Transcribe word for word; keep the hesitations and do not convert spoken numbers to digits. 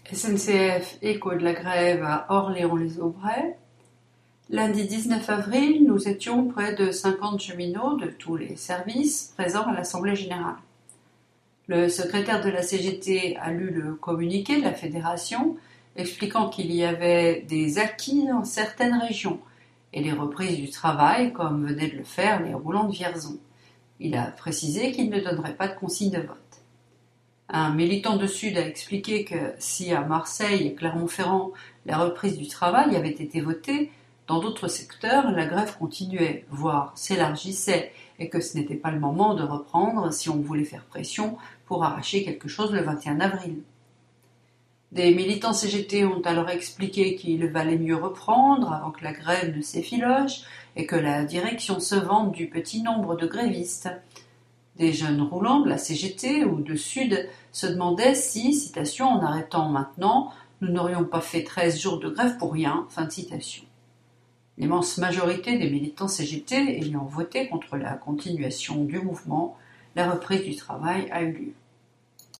S N C F écho de la grève à Orléans-les-Aubrais. Lundi dix-neuf avril, nous étions près de cinquante cheminots de tous les services présents à l'Assemblée générale. Le secrétaire de la C G T a lu le communiqué de la Fédération expliquant qu'il y avait des acquis dans certaines régions et les reprises du travail, comme venaient de le faire les roulants de Vierzon. Il a précisé qu'il ne donnerait pas de consigne de vote. Un militant de Sud a expliqué que si à Marseille et Clermont-Ferrand la reprise du travail avait été votée, dans d'autres secteurs la grève continuait, voire s'élargissait, et que ce n'était pas le moment de reprendre si on voulait faire pression pour arracher quelque chose le vingt et un avril. Des militants C G T ont alors expliqué qu'il valait mieux reprendre avant que la grève ne s'effiloche et que la direction se vante du petit nombre de grévistes. Des jeunes roulants de la C G T ou de Sud se demandaient si, citation, en arrêtant maintenant, nous n'aurions pas fait treize jours de grève pour rien, fin de citation. L'immense majorité des militants C G T ayant voté contre la continuation du mouvement, la reprise du travail a eu lieu.